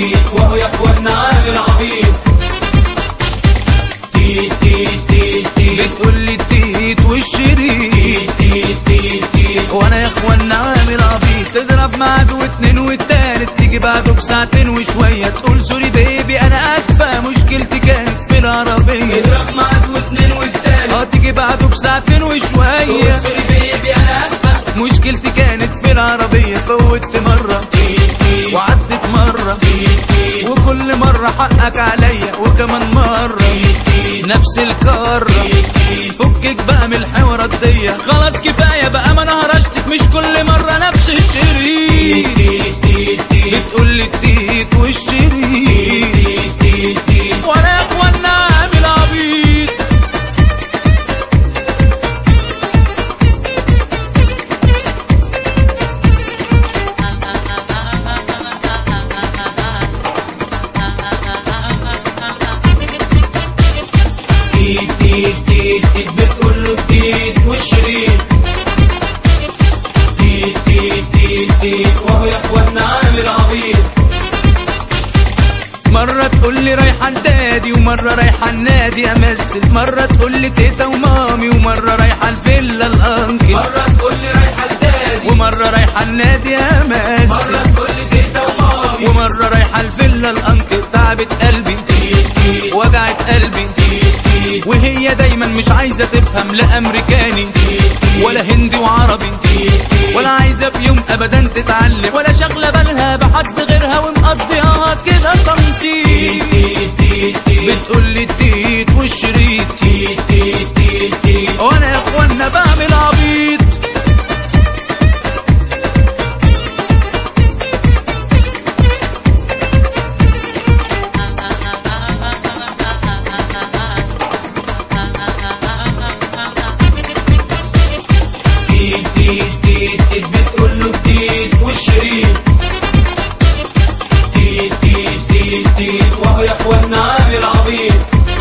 تيت وهو يا اخوانا عامل عبيط. تيت تيت تيت تيت بتقولي التيت والشريط. تيت تيت تيت وانا يا اخوانا عامل عبيط. تضرب ميعاد واتنين والتالت تيجي بعده بساعتين وشوية تقول سوري بيبي انا اسفة مشكلتي كانت في العربية. تضرب ميعاد واتنين والتالت تيجي بعده بساعتين وشوية تقول سوري بيبي انا اسفة مشكلتي كانت في العربية. فوتت مرة وعدت مرة وكل مرة حقك عليا وكمان مرة نفس الكرة. فكك بقى من الحوارات دي خلاص كفاية بقى ما انا هرشتك مش كل مرة نفس الشريط. بتقولي التيت والشريط وانا يا اخوانا عامل عبيط. تيت تيت تيت تيت بتقوله التيت والشريط. تيت تيت تيت تيت وهو يا اخوانا عامل عبيط. مرة تقولي رايحة النادي ومرة رايحة النادي امثل. مرة تقولي تيتا ومامي ومرة رايحة الفيلا الانكل. مرة تقولي رايحة النادي ومرة رايحة النادي امثل. مرة تقولي تيتا ومامي ومرة رايحة الفيلا الانكل. تعبت قلبي وجعت قلبي وهي دايما مش عايزة تفهم لا امريكاني ولا هندي وعربي ولا عايزة في يوم ابدا تتعلم ولا شغلة بالها بحد غيرها ومقضيها كده تنطيط. بتقولي التيت والشريط وانا يا اخوانا بعمل عبيط. بتقوله التيت والشريط. تيت تيت تيت تيت وهو يا اخوانا عامل عبيط.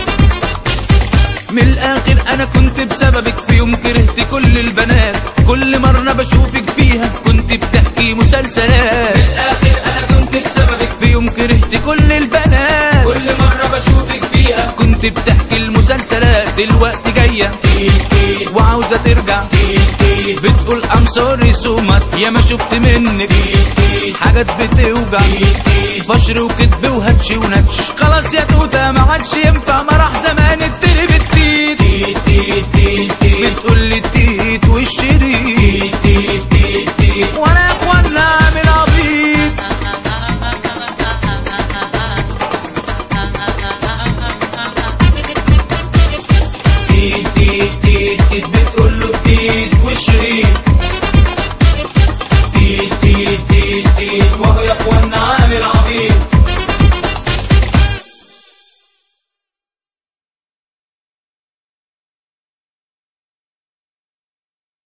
من الاخر انا كنت بسببك في يوم كرهت كل البنات. كل مرة بشوفك فيها كنت بتحكي مسلسلات. من الاخر انا كنت بسببك في يوم كرهت كل البنات. كل مرة بشوفك فيها كنت بتحكي المسلسلات. دلوقتي جاية وعاوزة ترجع بتقول I'm sorry so much. يا ما شفت منك حاجات بتوجع فشر وكدب وهتش ونتش. خلاص يا توتة ما عادش ينفع ما راح زمان التري بالتيت. بتقولي التيت والشريط وانا يا اخوانا عامل عبيط. تيت تيت تيت تيت بتقوله التيت والشريط. تيت تيت تيت تيت وهو يا اخوانا عامل عبيط.